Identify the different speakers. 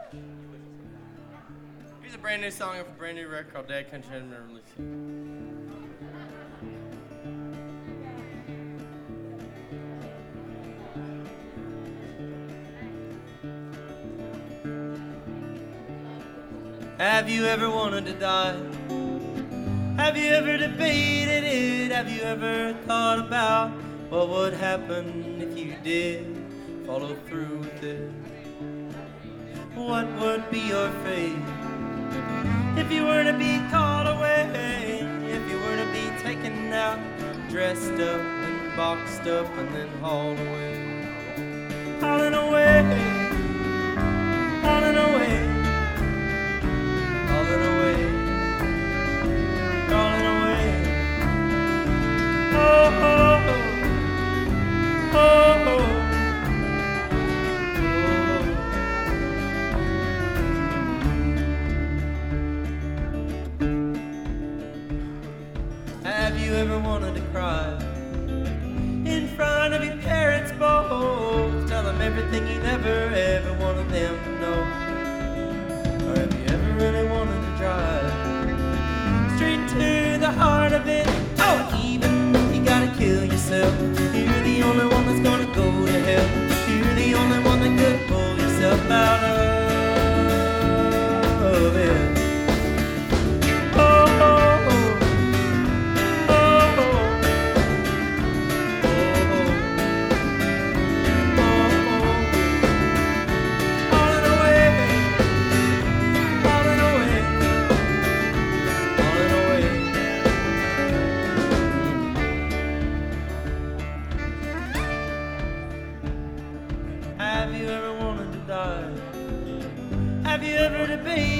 Speaker 1: Here's a brand new song off a brand new record called Dad Country hadn't been released yet. Have you ever wanted to die? Have you ever debated it? Have you ever thought about what would happen if you did follow through with it? What would be your fate if you were to be called away? If you were to be taken out, dressed up and boxed up and then hauled away? Hauling away, hauling away, hauling away, crawling away. Oh, oh, oh, oh, oh. Have you ever wanted to cry in front of your parents both? Tell them everything you never ever wanted them to know. Or have you ever really wanted to drive straight to the heart of it? Oh, even if you gotta kill yourself, you're the only one that's gonna go to hell. You're the only one that could pull yourself out of it. Have you ever wanted to die? Have you ever debated